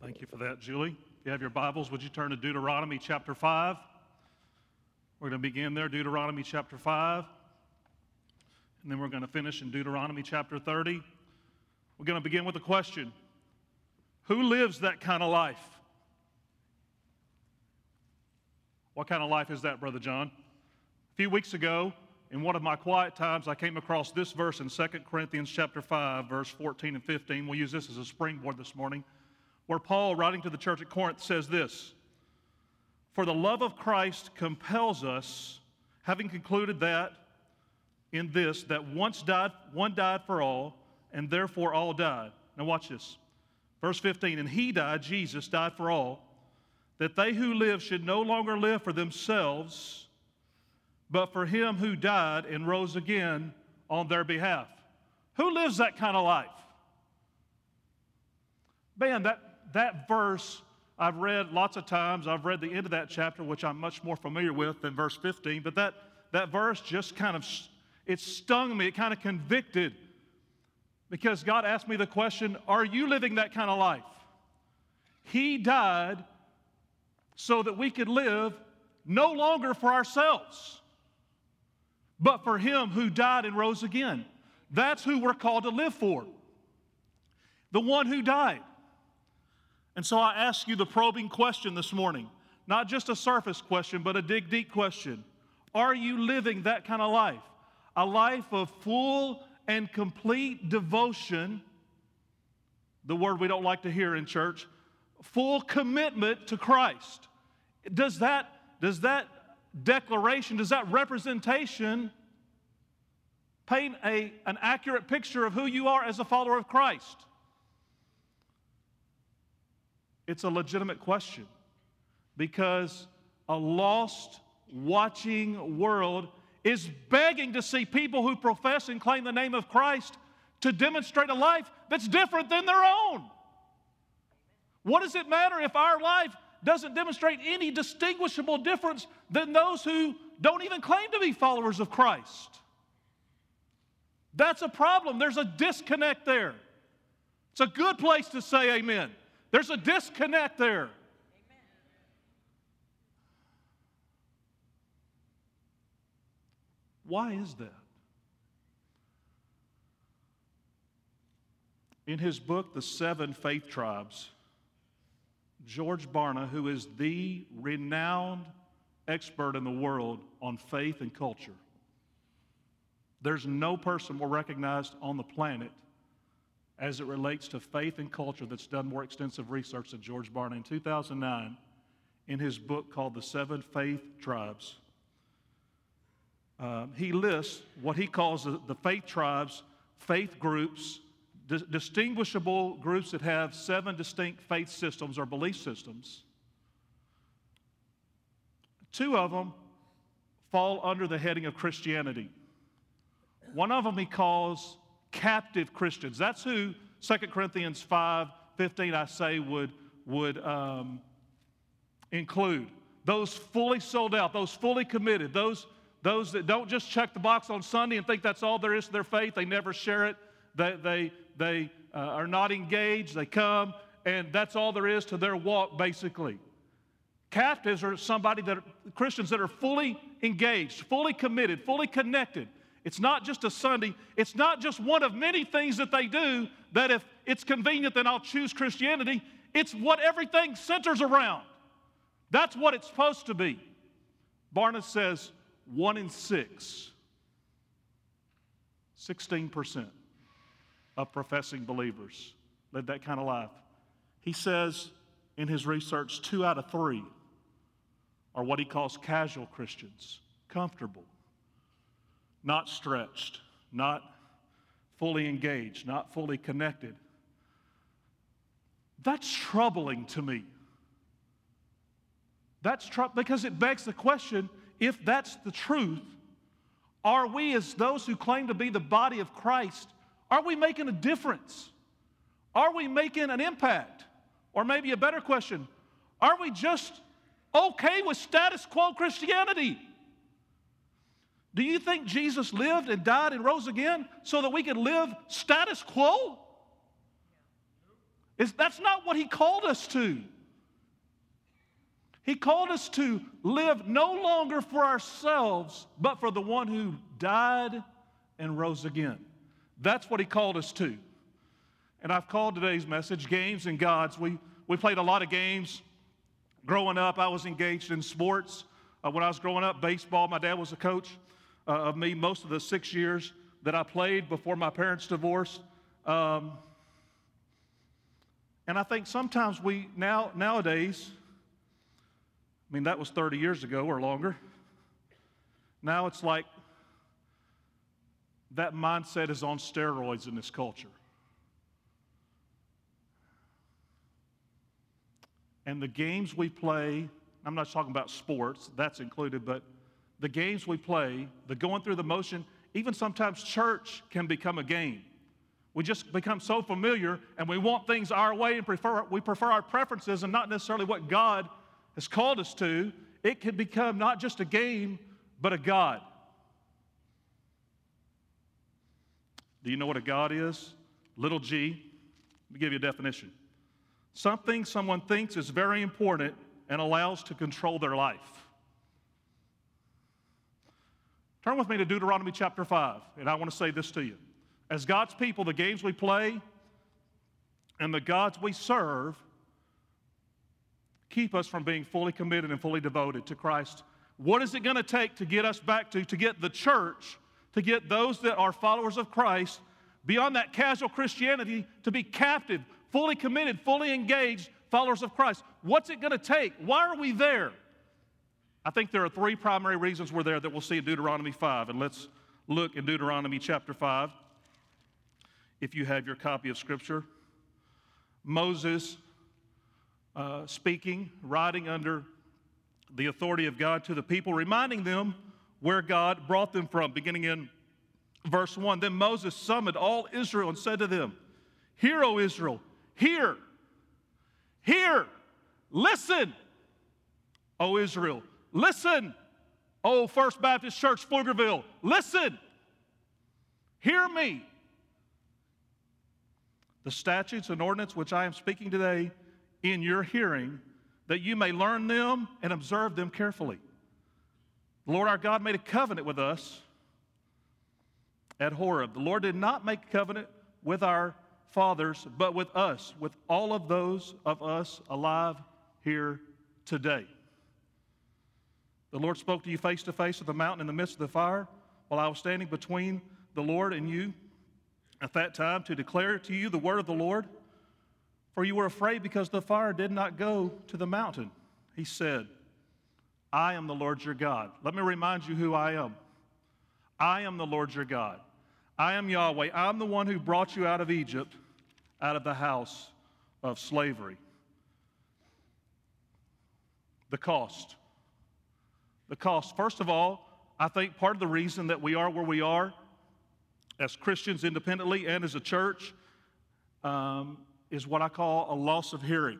Thank you for that, Julie. If you have your Bibles, would you turn to Deuteronomy chapter 5? We're going to begin there, Deuteronomy chapter 5. And then we're going to finish in Deuteronomy chapter 30. We're going to begin with a question. Who lives that kind of life? What kind of life is that, Brother John? A few weeks ago, in one of my quiet times, I came across this verse in 2 Corinthians chapter 5, verse 14 and 15. We'll use this as a springboard this morning, where Paul, writing to the church at Corinth, says this: "For the love of Christ compels us, having concluded that in this, that one died for all, and therefore all died." Now watch this. Verse 15, "And he died," Jesus died for all, "that they who live should no longer live for themselves, but for him who died and rose again on their behalf." Who lives that kind of life? Man, that verse I've read lots of times. I've read the end of that chapter, which I'm much more familiar with than verse 15, but that verse just kind of, it stung me, it kind of convicted, because God asked me the question, are you living that kind of life? He died so that we could live no longer for ourselves, but for him who died and rose again. That's who we're called to live for, the one who died. And so I ask you the probing question this morning, not just a surface question, but a dig deep question. Are you living that kind of life? A life of full and complete devotion, the word we don't like to hear in church, full commitment to Christ. Does that declaration, does that representation paint an accurate picture of who you are as a follower of Christ? It's a legitimate question, because a lost, watching world is begging to see people who profess and claim the name of Christ to demonstrate a life that's different than their own. What does it matter if our life doesn't demonstrate any distinguishable difference than those who don't even claim to be followers of Christ? That's a problem. There's a disconnect there. It's a good place to say amen. There's a disconnect there. Amen. Why is that? In his book, The Seven Faith Tribes, George Barna, who is the renowned expert in the world on faith and culture, there's no person more recognized on the planet as it relates to faith and culture that's done more extensive research than George Barna. In 2009, in his book called The Seven Faith Tribes, he lists what he calls the faith tribes, faith groups, distinguishable groups that have 7 distinct faith systems or belief systems. 2 of them fall under the heading of Christianity. One of them he calls captive Christians. That's who 2 Corinthians 5:15 I say would include. Those fully sold out, those fully committed, those that don't just check the box on Sunday and think that's all there is to their faith. They never share it. They are not engaged. They come, and that's all there is to their walk, basically. Captives are Christians that are fully engaged, fully committed, fully connected. It's not just a Sunday. It's not just one of many things that they do that if it's convenient, then I'll choose Christianity. It's what everything centers around. That's what it's supposed to be. Barna says 1 in 6, 16% of professing believers live that kind of life. He says in his research 2 out of 3 are what he calls casual Christians, comfortable, not stretched, not fully engaged, not fully connected. That's troubling to me. Because it begs the question, if that's the truth, are we, as those who claim to be the body of Christ, are we making a difference? Are we making an impact? Or maybe a better question, are we just okay with status quo Christianity? Do you think Jesus lived and died and rose again so that we could live status quo? That's not what he called us to. He called us to live no longer for ourselves, but for the one who died and rose again. That's what he called us to. And I've called today's message Games and Gods. We played a lot of games. Growing up, I was engaged in sports. When I was growing up, baseball, my dad was a coach of me most of the 6 years that I played before my parents divorced. And I think sometimes nowadays, I mean, that was 30 years ago or longer. Now it's like that mindset is on steroids in this culture. And the games we play, I'm not talking about sports, that's included, but the games we play, the going through the motion, even sometimes church can become a game. We just become so familiar and we want things our way and we prefer our preferences and not necessarily what God has called us to. It can become not just a game, but a God. Do you know what a God is? Little g. Let me give you a definition. Something someone thinks is very important and allows to control their life. Turn with me to Deuteronomy chapter 5, and I want to say this to you. As God's people, the games we play and the gods we serve keep us from being fully committed and fully devoted to Christ. What is it going to take to get us back to get the church, to get those that are followers of Christ, beyond that casual Christianity, to be captive, fully committed, fully engaged followers of Christ? What's it going to take? Why are we there? I think there are three primary reasons we're there that we'll see in Deuteronomy 5. And let's look in Deuteronomy chapter 5, if you have your copy of Scripture. Moses speaking, writing under the authority of God to the people, reminding them where God brought them from, beginning in verse 1. Then Moses summoned all Israel and said to them, "Hear, O Israel, hear, hear, listen, O Israel, listen, O First Baptist Church, Pflugerville, listen, hear me. The statutes and ordinance which I am speaking today in your hearing, that you may learn them and observe them carefully. The Lord our God made a covenant with us at Horeb. The Lord did not make a covenant with our fathers, but with us, with all of those of us alive here today. The Lord spoke to you face to face at the mountain in the midst of the fire, while I was standing between the Lord and you at that time to declare to you the word of the Lord. For you were afraid because the fire did not go to the mountain. He said, I am the Lord your God." Let me remind you who I am. I am the Lord your God. I am Yahweh. I'm the one who brought you out of Egypt, out of the house of slavery. The cost. The cost. First of all, I think part of the reason that we are where we are as Christians independently and as a church is what I call a loss of hearing.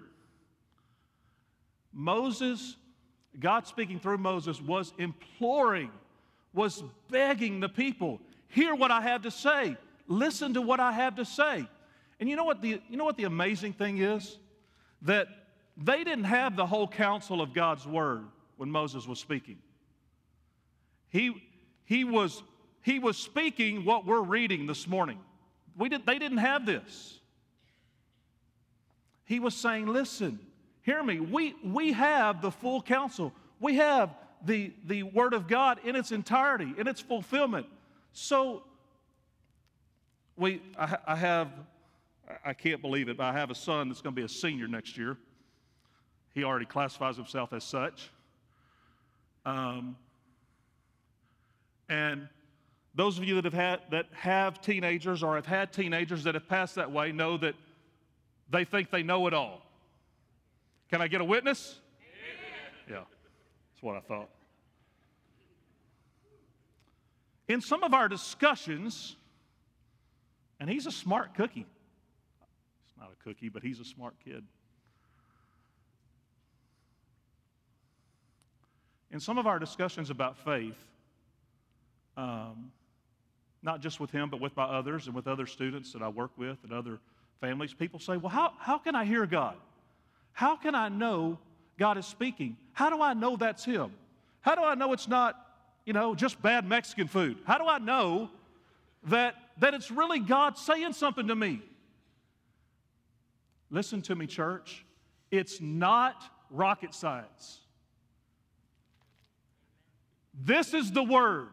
Moses, God speaking through Moses, was imploring, was begging the people, hear what I have to say. Listen to what I have to say. And you know what the amazing thing is? That they didn't have the whole counsel of God's word when Moses was speaking. He was speaking what we're reading this morning. They didn't have this. He was saying, listen, hear me. We have the full counsel. We have the Word of God in its entirety, in its fulfillment. So I can't believe it, but I have a son that's going to be a senior next year. He already classifies himself as such. And those of you that have teenagers or have had teenagers that have passed that way know that they think they know it all. Can I get a witness? Yeah, that's what I thought. In some of our discussions, and he's a smart cookie. He's not a cookie, but he's a smart kid. In some of our discussions about faith, not just with him, but with my others and with other students that I work with and other Families, people say, well, how can I hear God? How can I know God is speaking? How do I know that's Him? How do I know it's not, just bad Mexican food? How do I know that it's really God saying something to me? Listen to me, church. It's not rocket science. This is the Word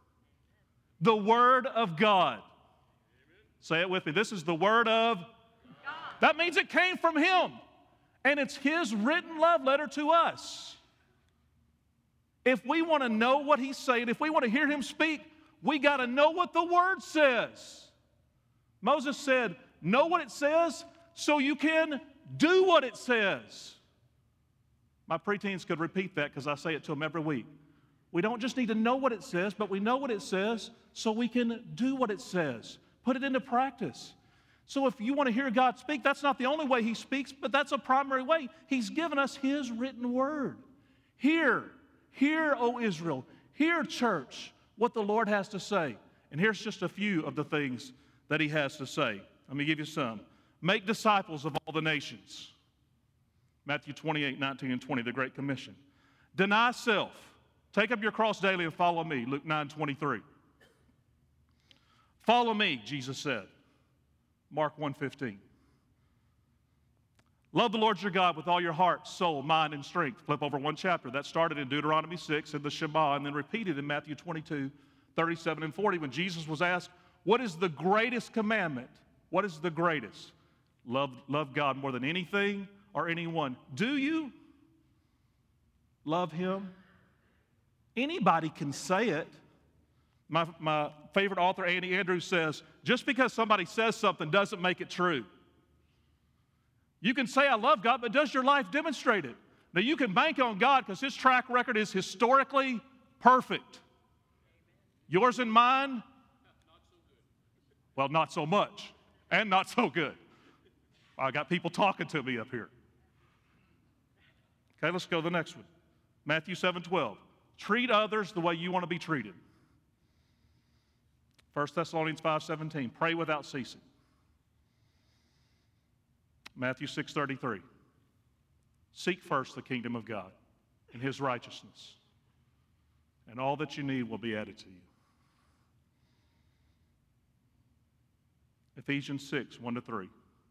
of God. Say it with me. This is the Word of God. That means it came from Him. And it's His written love letter to us. If we want to know what He's saying, if we want to hear Him speak, we got to know what the Word says. Moses said, know what it says so you can do what it says. My preteens could repeat that because I say it to them every week. We don't just need to know what it says, but we know what it says so we can do what it says. Put it into practice. So if you want to hear God speak, that's not the only way He speaks, but that's a primary way. He's given us His written word. Hear, O Israel, hear, church, what the Lord has to say. And here's just a few of the things that He has to say. Let me give you some. Make disciples of all the nations. Matthew 28, 19 and 20, the Great Commission. Deny self. Take up your cross daily and follow me. Luke 9, 23. Follow me, Jesus said. Mark 1:15. Love the Lord your God with all your heart, soul, mind, and strength. Flip over one chapter. That started in Deuteronomy 6 in the Shema and then repeated in Matthew 22, 37 and 40 when Jesus was asked, what is the greatest commandment? What is the greatest? Love God more than anything or anyone. Do you love Him? Anybody can say it. My favorite author, Andy Andrews, says, just because somebody says something doesn't make it true. You can say, I love God, but does your life demonstrate it? Now, you can bank on God because His track record is historically perfect. Yours and mine, well, not so much, and not so good. I got people talking to me up here. Okay, let's go to the next one. Matthew 7:12. Treat others the way you want to be treated. 1 Thessalonians 5:17. Pray without ceasing. Matthew 6:33. Seek first the kingdom of God and His righteousness, and all that you need will be added to you. Ephesians 6, 1-3.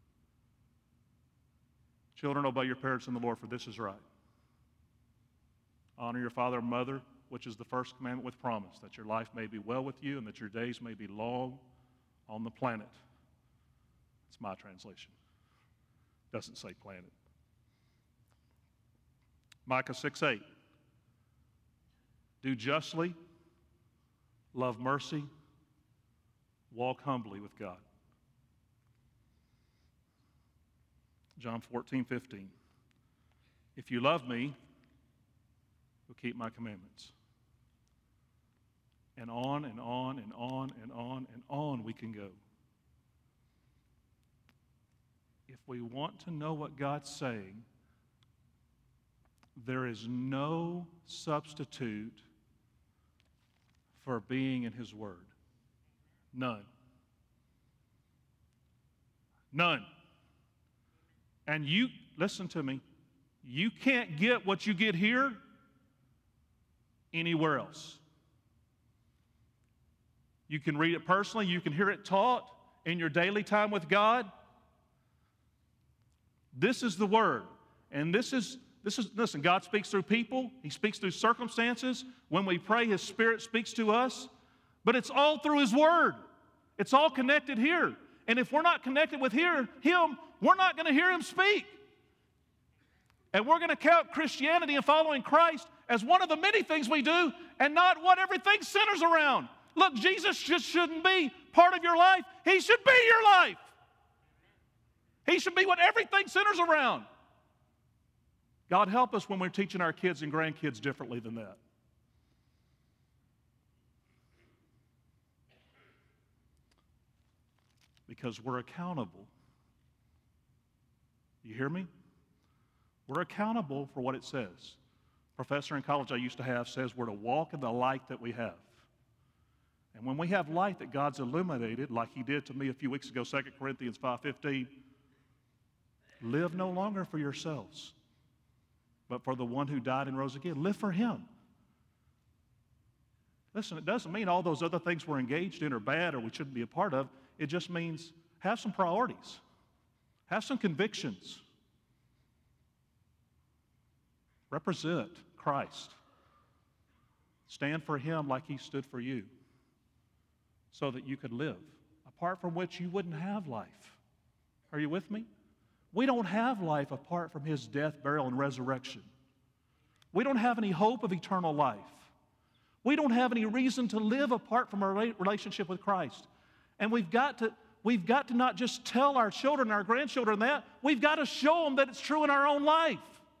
Children, obey your parents in the Lord, for this is right. Honor your father and mother, which is the first commandment with promise, that your life may be well with you and that your days may be long on the planet. It's my translation. Doesn't say planet. Micah 6:8. Do justly, love mercy, walk humbly with God. John 14:15. If you love me, you'll keep my commandments. And on and on and on and on and on we can go. If we want to know what God's saying, there is no substitute for being in His Word. None. None. And you, listen to me, you can't get what you get here anywhere else. You can read it personally, you can hear it taught in your daily time with God. This is the Word. And this is, listen, God speaks through people. He speaks through circumstances. When we pray, His Spirit speaks to us. But it's all through His Word. It's all connected here. And if we're not connected with Him, we're not going to hear Him speak. And we're going to count Christianity and following Christ as one of the many things we do and not what everything centers around. Look, Jesus just shouldn't be part of your life. He should be your life. He should be what everything centers around. God help us when we're teaching our kids and grandkids differently than that. Because we're accountable. You hear me? We're accountable for what it says. A professor in college I used to have says we're to walk in the light that we have. And when we have light that God's illuminated, like He did to me a few weeks ago, 2 Corinthians 5:15, Live no longer for yourselves, but for the one who died and rose again. Live for him. Listen, it doesn't mean all those other things we're engaged in are bad or we shouldn't be a part of. It just means have some priorities. Have some convictions. Represent Christ. Stand for him like he stood for you so that you could live, apart from which you wouldn't have life. Are you with me? We don't have life apart from his death, burial, and resurrection. We don't have any hope of eternal life. We don't have any reason to live apart from our relationship with Christ. And we've got to not just tell our children and our grandchildren that, we've got to show them that it's true in our own life.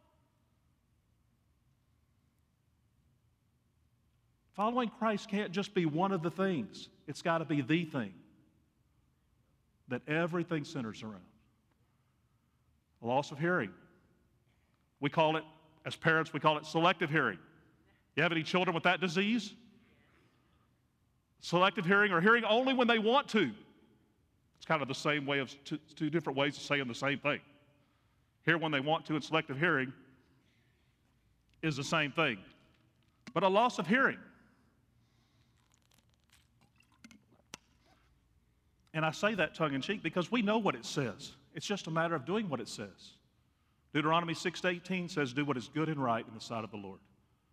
Following Christ can't just be one of the things. It's got to be the thing that everything centers around. Loss of hearing. We call it, as parents, we call it selective hearing. You have any children with that disease? Selective hearing, or hearing only when they want to. It's kind of the same way of two different ways of saying the same thing. Hear when they want to, and selective hearing is the same thing. But a loss of hearing. And I say that tongue-in-cheek because we know what it says. It's just a matter of doing what it says. Deuteronomy 6:18 says, do what is good and right in the sight of the Lord.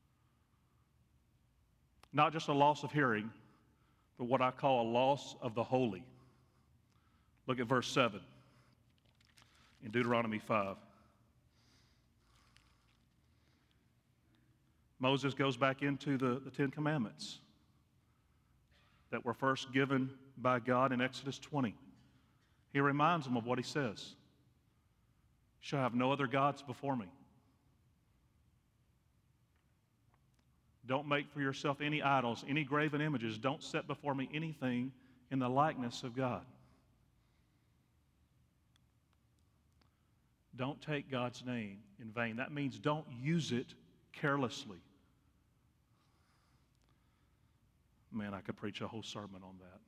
Not just a loss of hearing, but what I call a loss of the holy. Look at verse 7 in Deuteronomy 5. Moses goes back into the Ten Commandments that were first given by God in Exodus 20. He reminds them of what he says. You shall have no other gods before me. Don't make for yourself any idols, any graven images. Don't set before me anything in the likeness of God. Don't take God's name in vain. That means don't use it carelessly. Man, I could preach a whole sermon on that.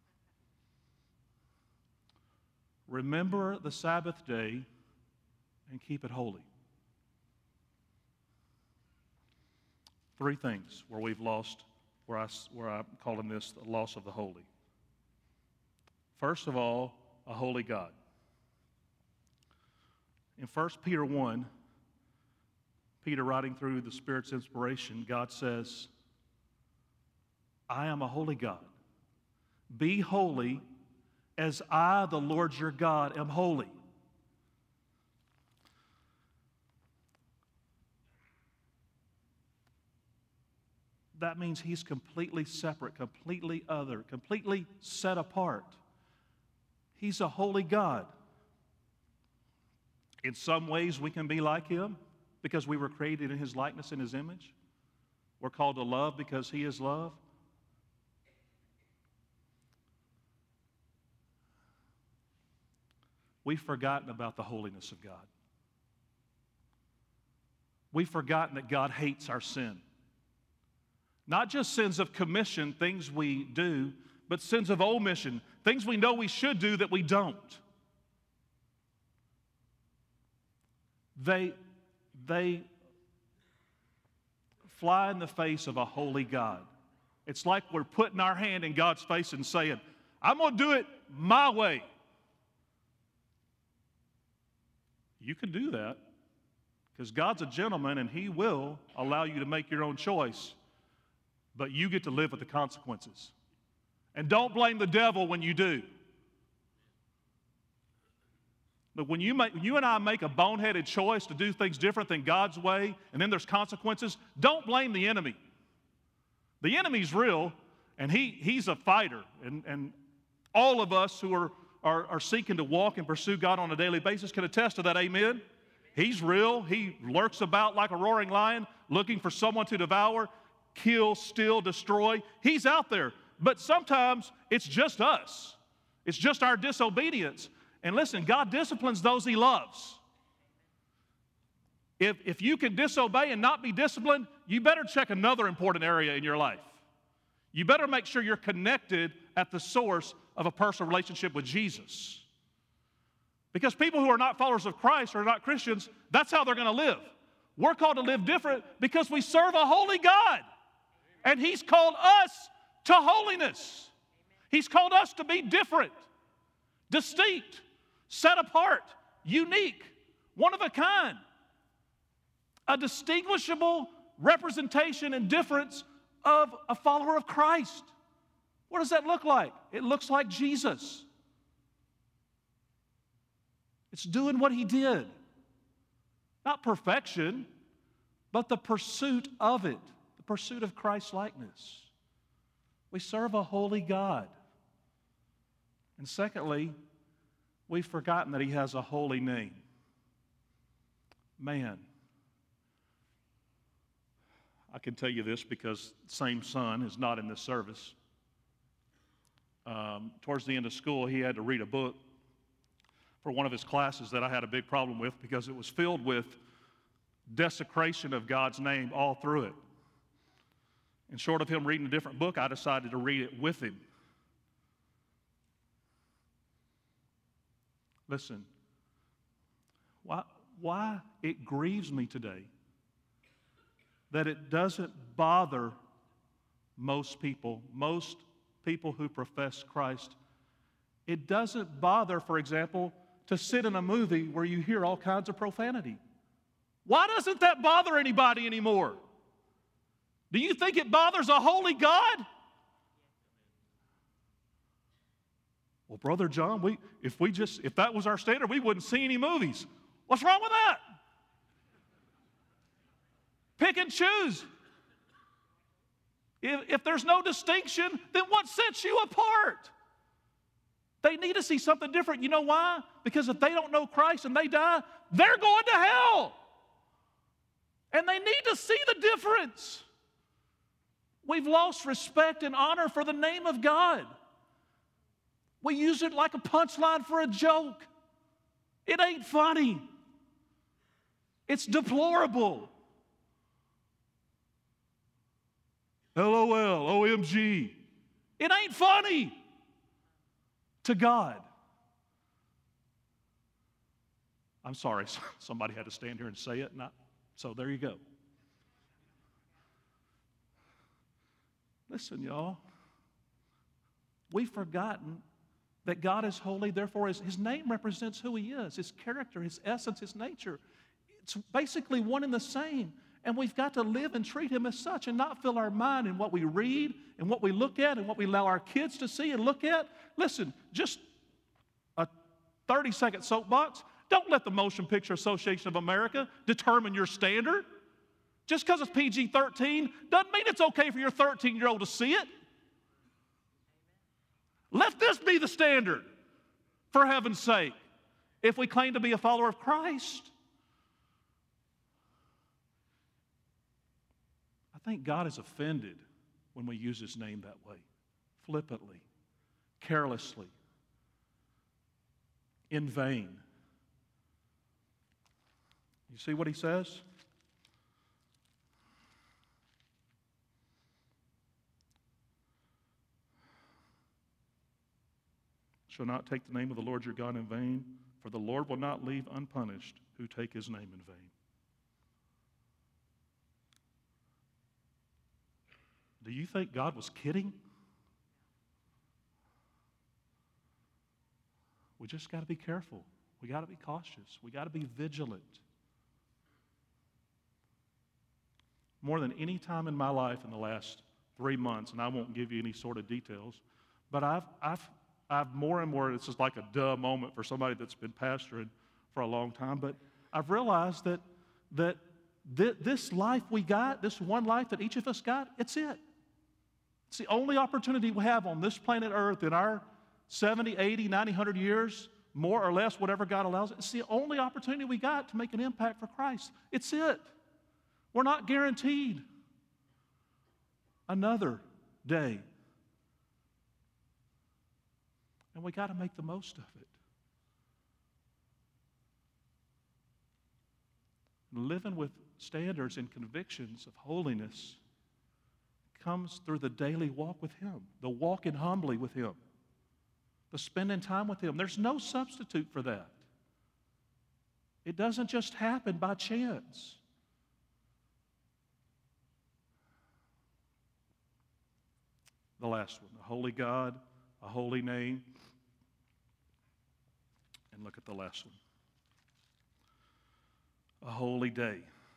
Remember the Sabbath day and keep it holy. Three things where we've lost, where I'm calling this the loss of the holy. First of all, a holy God. In 1 Peter 1, Peter writing through the Spirit's inspiration, God says, I am a holy God. Be holy as I, the Lord your God, am holy. That means he's completely separate, completely other, completely set apart. He's a holy God. In some ways, we can be like him because we were created in his likeness and his image. We're called to love because he is love. We've forgotten about the holiness of God. We've forgotten that God hates our sin. Not just sins of commission, things we do, but sins of omission, things we know we should do that we don't. They fly in the face of a holy God. It's like we're putting our hand in God's face and saying, I'm going to do it my way. You can do that because God's a gentleman and he will allow you to make your own choice, but you get to live with the consequences. And don't blame the devil when you do. But when you and I make a boneheaded choice to do things different than God's way, and then there's consequences, don't blame the enemy. The enemy's real, and he's a fighter. And all of us who are seeking to walk and pursue God on a daily basis can attest to that, amen? He's real. He lurks about like a roaring lion, looking for someone to devour, kill, steal, destroy. He's out there. But sometimes it's just us. It's just our disobedience. And listen, God disciplines those he loves. If you can disobey and not be disciplined, you better check another important area in your life. You better make sure you're connected at the source of a personal relationship with Jesus. Because people who are not followers of Christ or not Christians, that's how they're going to live. We're called to live different because we serve a holy God. And He's called us to holiness. He's called us to be different, distinct, set apart, unique, one of a kind. A distinguishable representation and difference of a follower of Christ. What does that look like? It looks like Jesus. It's doing what He did. Not perfection, but the pursuit of it, the pursuit of Christ's likeness. We serve a holy God. And secondly, we've forgotten that He has a holy name. Man. I can tell you this because the same son is not in this service. Towards the end of school, he had to read a book for one of his classes that I had a big problem with because it was filled with desecration of God's name all through it. And short of him reading a different book, I decided to read it with him. Listen, why it grieves me today that it doesn't bother most people who profess Christ. It doesn't bother, for example, to sit in a movie where you hear all kinds of profanity. Why doesn't that bother anybody anymore? Do you think it bothers a holy God? Well, Brother John, if that was our standard, we wouldn't see any movies. What's wrong with that? Pick and choose. If there's no distinction, then what sets you apart? They need to see something different. You know why? Because if they don't know Christ and they die, they're going to hell. And they need to see the difference. We've lost respect and honor for the name of God. We use it like a punchline for a joke. It ain't funny. It's deplorable. LOL, OMG. It ain't funny to God. I'm sorry, somebody had to stand here and say it, so there you go. Listen, y'all. We've forgotten that God is holy, therefore His name represents who He is, His character, His essence, His nature. It's basically one and the same. And we've got to live and treat Him as such and not fill our mind in what we read and what we look at and what we allow our kids to see and look at. Listen, just a 30-second soapbox. Don't let the Motion Picture Association of America determine your standard. Just because it's PG-13 doesn't mean it's okay for your 13-year-old to see it. Let this be the standard, for heaven's sake, if we claim to be a follower of Christ. I think God is offended when we use His name that way, flippantly, carelessly, in vain. You see what He says? Shall not take the name of the Lord your God in vain, for the Lord will not leave unpunished who take His name in vain. Do you think God was kidding? We just got to be careful. We got to be cautious. We got to be vigilant. More than any time in my life in the last 3 months, and I won't give you any sort of details, but I've more and more, it's just like a duh moment for somebody that's been pastoring for a long time, but I've realized that this life we got, this one life that each of us got, it's it. It's the only opportunity we have on this planet Earth in our 70, 80, 90, 100 years, more or less, whatever God allows. It's the only opportunity we got to make an impact for Christ. It's it. We're not guaranteed another day. And we got to make the most of it. Living with standards and convictions of holiness comes through the daily walk with Him, the walking humbly with Him, the spending time with Him. There's no substitute for that. It doesn't just happen by chance. The last one, a holy God, a holy name. And look at the last one. A holy day.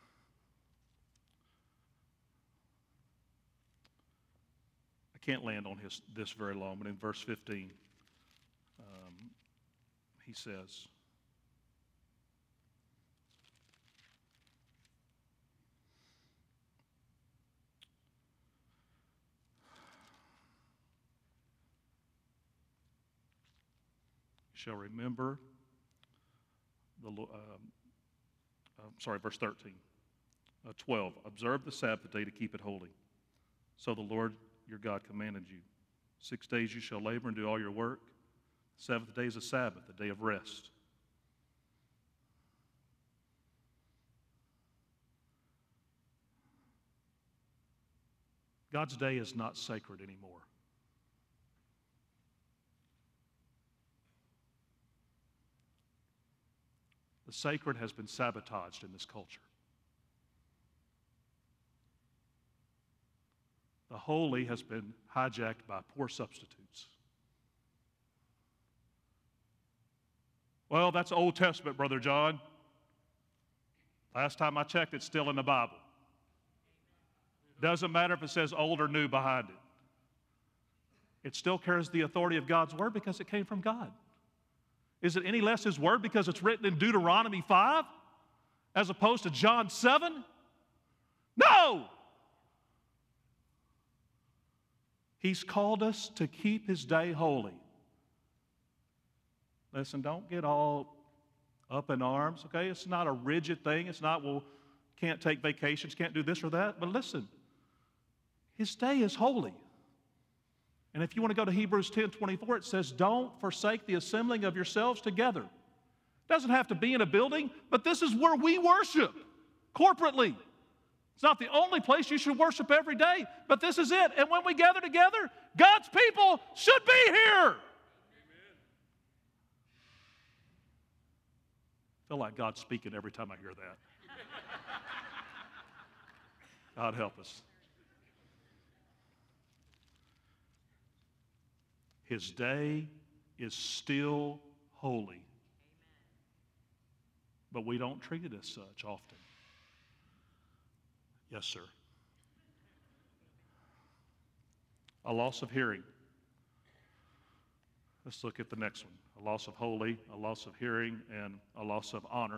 I can't land on this very long, but in verse 15, he says, shall remember verse 13. 12, observe the Sabbath day to keep it holy. So the Lord your God commanded you. 6 days you shall labor and do all your work. The seventh day is a Sabbath, a day of rest. God's day is not sacred anymore. The sacred has been sabotaged in this culture. The holy has been hijacked by poor substitutes. Well, that's Old Testament, Brother John. Last time I checked, it's still in the Bible. Doesn't matter if it says old or new behind it. It still carries the authority of God's word because it came from God. Is it any less His word because it's written in Deuteronomy 5 as opposed to John 7? No! He's called us to keep His day holy. Listen, don't get all up in arms, okay? It's not a rigid thing. It's not, well, can't take vacations, can't do this or that. But listen, His day is holy. And if you want to go to Hebrews 10:24, it says, don't forsake the assembling of yourselves together. It doesn't have to be in a building, but this is where we worship corporately. It's not the only place you should worship every day, but this is it. And when we gather together, God's people should be here. Amen. I feel like God's speaking every time I hear that. God help us. His day is still holy. But we don't treat it as such often. Yes, sir. A loss of hearing. Let's look at the next one. A loss of holy, a loss of hearing, and a loss of honor.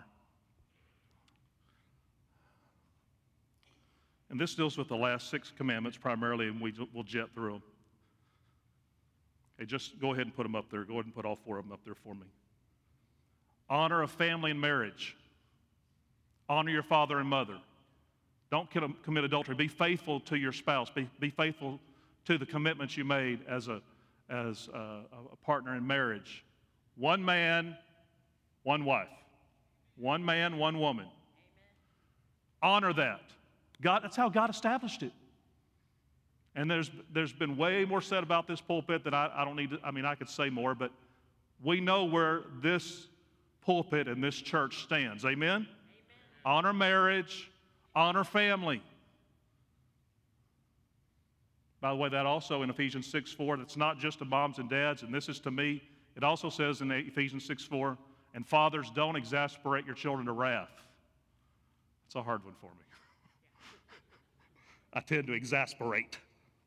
And this deals with the last 6 commandments primarily, and we'll jet through them. Okay, just go ahead and put them up there. Go ahead and put all 4 of them up there for me. Honor of family and marriage. Honor your father and mother. Don't commit adultery. Be faithful to your spouse. Be faithful to the commitments you made as a partner in marriage. One man, one wife. One man, one woman. Amen. Honor that. God, that's how God established it. And there's been way more said about this pulpit that I don't need to, I could say more, but we know where this pulpit and this church stands. Amen? Amen. Honor marriage, honor family. By the way, that also in Ephesians 6:4, that's not just to moms and dads, and this is to me. It also says in Ephesians 6:4, and fathers, don't exasperate your children to wrath. It's a hard one for me. I tend to exasperate.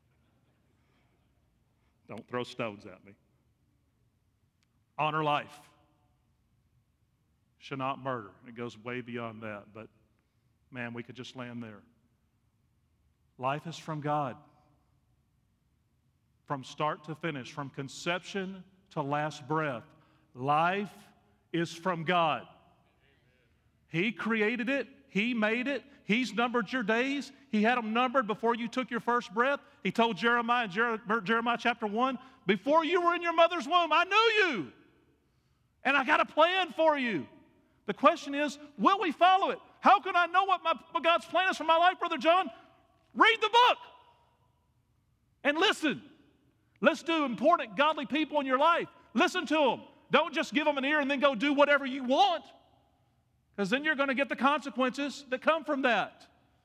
Don't throw stones at me. Honor life. Should not murder. It goes way beyond that, but man, we could just land there. Life is from God. From start to finish, from conception to last breath. Life is from God. He created it. He made it. He's numbered your days. He had them numbered before you took your first breath. He told Jeremiah in Jeremiah chapter 1, before you were in your mother's womb, I knew you. And I got a plan for you. The question is, will we follow it? How can I know what God's plan is for my life, Brother John? Read the book and listen. Let's do important, godly people in your life. Listen to them. Don't just give them an ear and then go do whatever you want. because then you're going to get the consequences that come from that.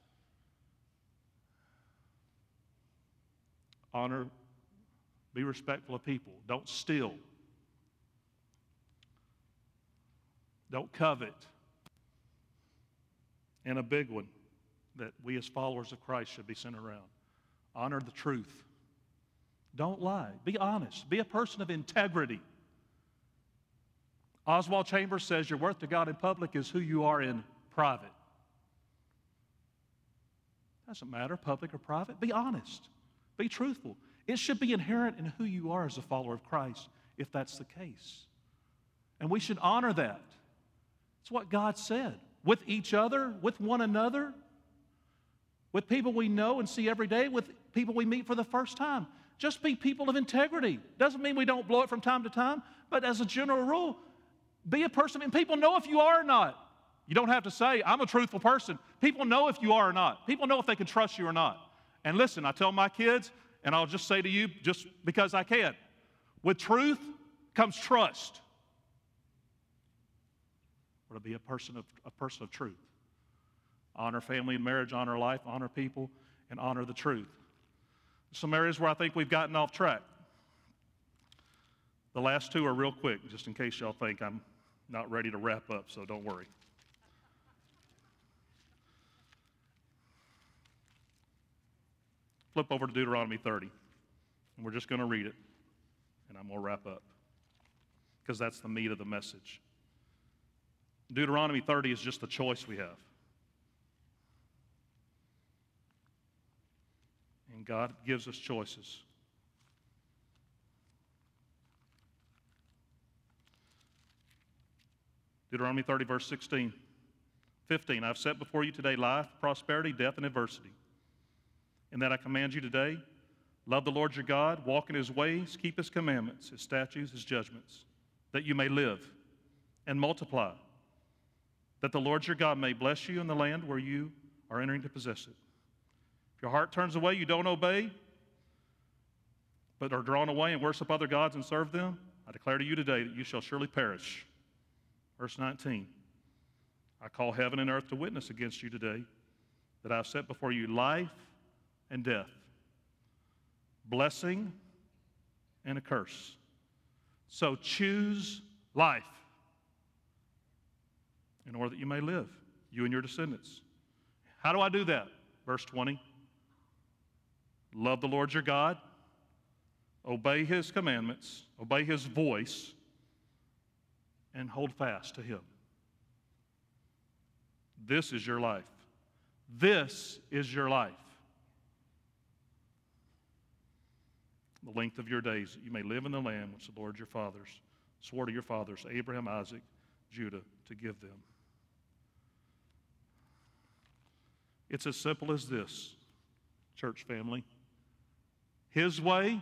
Honor, be respectful of people. Don't steal. Don't covet. And a big one that we as followers of Christ should be centered around. Honor the truth. Don't lie. Be honest. Be a person of integrity. Oswald Chambers says your worth to God in public is who you are in private. Doesn't matter, public or private. Be honest. Be truthful. It should be inherent in who you are as a follower of Christ, if that's the case. And we should honor that. It's what God said. With each other, with one another, with people we know and see every day, with people we meet for the first time. Just be people of integrity. Doesn't mean we don't blow it from time to time, but as a general rule, be a person, and people know if you are or not. You don't have to say, I'm a truthful person. People know if you are or not. People know if they can trust you or not. And listen, I tell my kids, and I'll just say to you just because I can, with truth comes trust. Or to be a person of truth. Honor family and marriage, honor life, honor people, and honor the truth. Some areas where I think we've gotten off track. The last two are real quick, just in case y'all think I'm not ready to wrap up, so don't worry. Flip over to Deuteronomy 30, and we're just going to read it, and I'm going to wrap up, because that's the meat of the message. Deuteronomy 30 is just the choice we have. And God gives us choices. Deuteronomy 30, verse 16. 15, I've set before you today life, prosperity, death, and adversity. And that I command you today, love the Lord your God, walk in his ways, keep his commandments, his statutes, his judgments, that you may live and multiply, that the Lord your God may bless you in the land where you are entering to possess it. If your heart turns away, you don't obey, but are drawn away and worship other gods and serve them, I declare to you today that you shall surely perish. Verse 19, I call heaven and earth to witness against you today that I have set before you life and death, blessing and a curse. So choose life in order that you may live, you and your descendants. How do I do that? Verse 20, love the Lord your God, obey his commandments, obey his voice, and hold fast to him. This is your life. This is your life. The length of your days, that you may live in the land which the Lord your fathers swore to your fathers, Abraham, Isaac, Judah, to give them. It's as simple as this, church family. His way,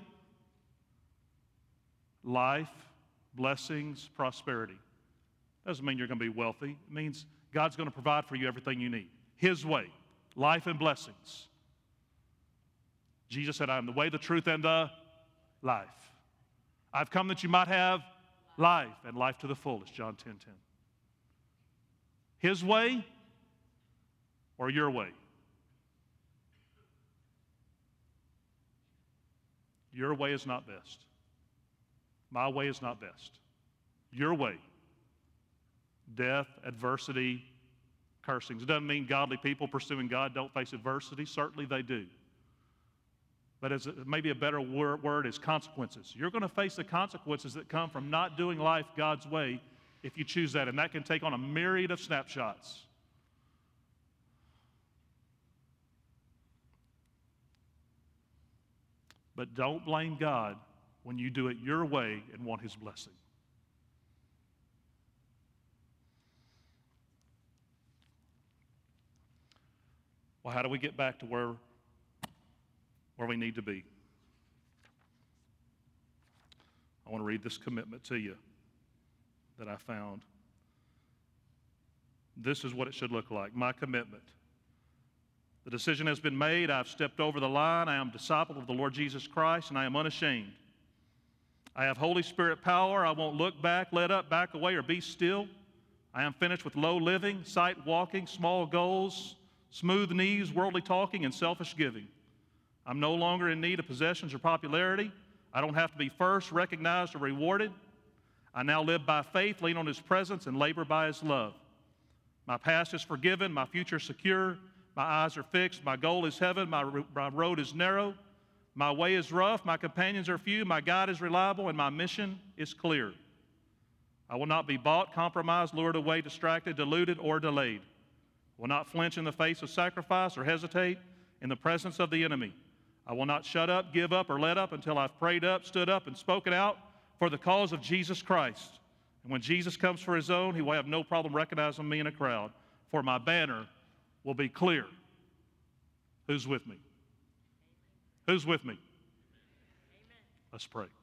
life, blessings, prosperity. Doesn't mean you're going to be wealthy. It means God's going to provide for you everything you need. His way, life and blessings. Jesus said, I am the way, the truth, and the life. I've come that you might have life, and life to the fullest, John 10:10. His way or your way? Your way is not best. My way is not best. Your way. Death, adversity, cursings. It doesn't mean godly people pursuing God don't face adversity. Certainly they do. But as maybe a better word is consequences. You're going to face the consequences that come from not doing life God's way if you choose that. And that can take on a myriad of snapshots. But don't blame God when you do it your way and want his blessing. Well, how do we get back to where we need to be? I want to read this commitment to you that I found. This is what it should look like, my commitment. The decision has been made. I've stepped over the line. I am a disciple of the Lord Jesus Christ, and I am unashamed. I have Holy Spirit power. I won't look back, let up, back away, or be still. I am finished with low living, sight walking, small goals, smooth knees, worldly talking, and selfish giving. I'm no longer in need of possessions or popularity. I don't have to be first, recognized, or rewarded. I now live by faith, lean on His presence, and labor by His love. My past is forgiven, my future is secure, my eyes are fixed, my goal is heaven, my road is narrow, my way is rough, my companions are few, my guide is reliable, and my mission is clear. I will not be bought, compromised, lured away, distracted, deluded, or delayed. I will not flinch in the face of sacrifice or hesitate in the presence of the enemy. I will not shut up, give up, or let up until I've prayed up, stood up, and spoken out for the cause of Jesus Christ. And when Jesus comes for His own, He will have no problem recognizing me in a crowd, for my banner will be clear. Who's with me? Who's with me? Let's pray.